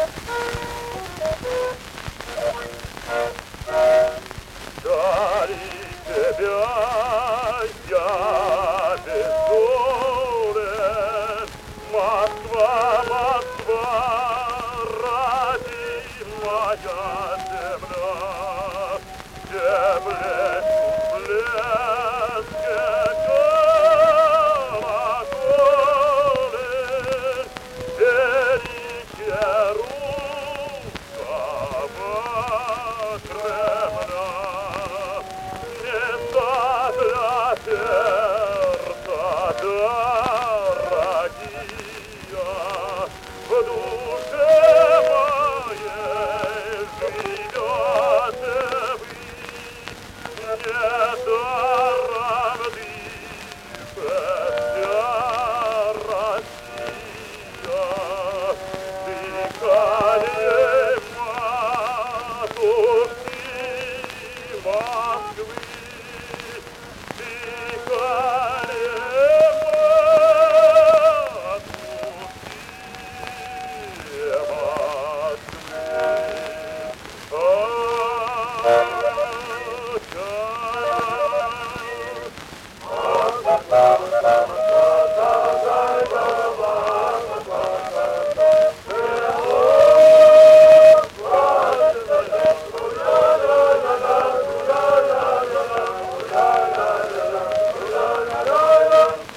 Вдали тебя я бездолен, Москва, Москва, родимая земля, где блещут в блеске колоколы, величие русского Кремля. Сердца дорогие, в душе моей живете вы, недаром дышите, Россия, ты колей матушки Москвы.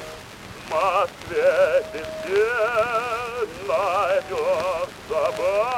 Везде найдешь собак.